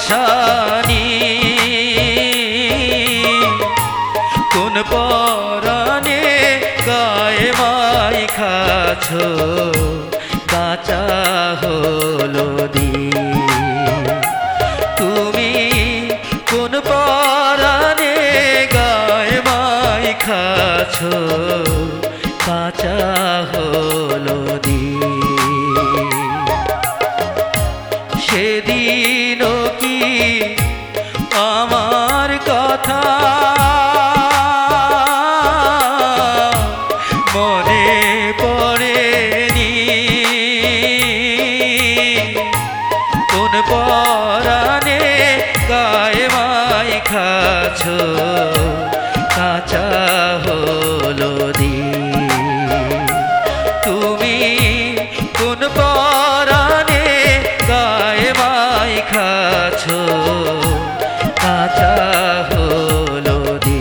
পাশানি কোন পরাণে গায়ে মাইখাছো কাঁচা হলদি তুমি কোন পরাণে গায়ে মাইখাছো কাঁচা হলদি সেদিনও কি আমার কথা মনে পড়েনি কোন পরাণে গায়ে মাইখাছো কাঁচা হলদি তুমি কোন পরাণে গায়ে মাইখাছো কাঁচা হলদি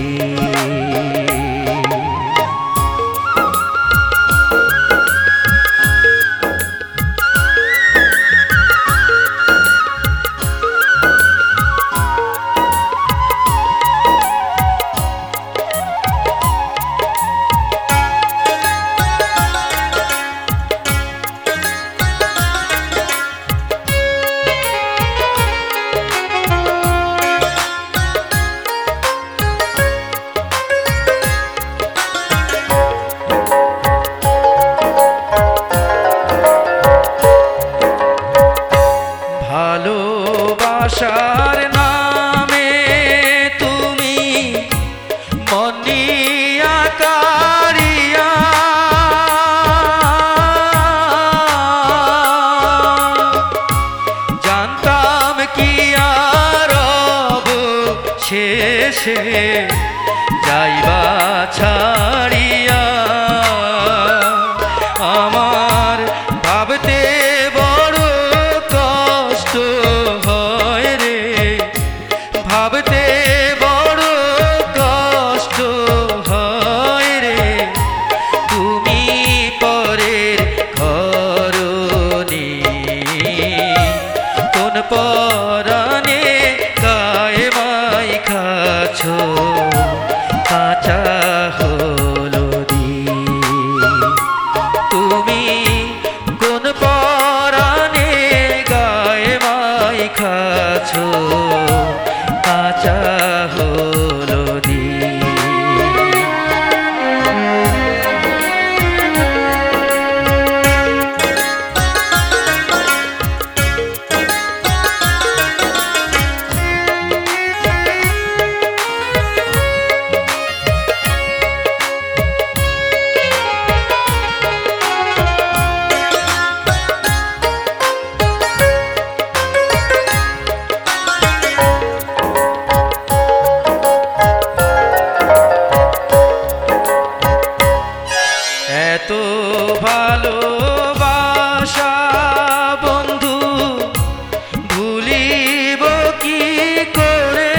ভালোবাসার নামে তুমি মনিয়া কারিয়া জানতাম কি আর শেষে যাইবা ছাড়িয়া আমার ভাবতে বড় কষ্ট হয় রে ভাবতে বড় কষ্ট হয় রে তুমি পরের ঘরনি কোন পরাণে গায়ে মাইখাছো কাঁচা হলদি তুমি কোন পরাণে গায়ে মাইখাছো কাঁচা হলদি এত ভালোবাসা বন্ধু ভুলিব কি করে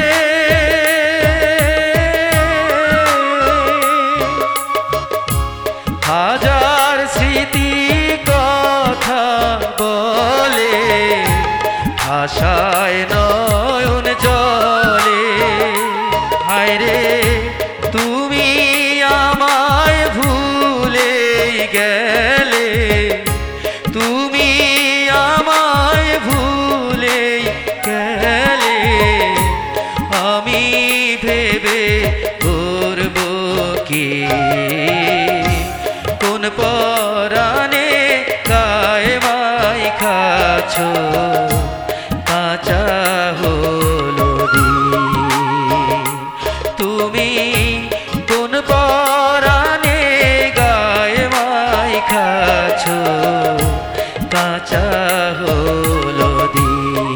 হাজার স্মৃতি কথা বলে ভাষায় নয়ন জলে হায় রে তুমি আমায় ভুলে গেলে তুমি আমায় ভুলে গেলে আমি ভেবে করব কি কোন পরাণে গায়ে মাইখাছো কাঁচা হলদি তুমি কোন পরাণে গায়ে মাইখাছো কাঁচা হলদি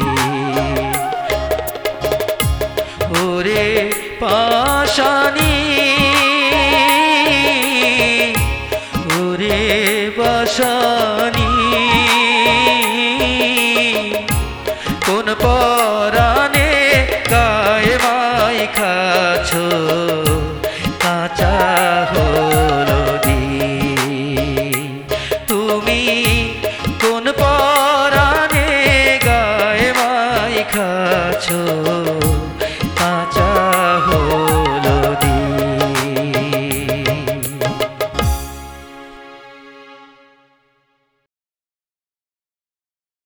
ওরে পাশানি ওরে পাশানি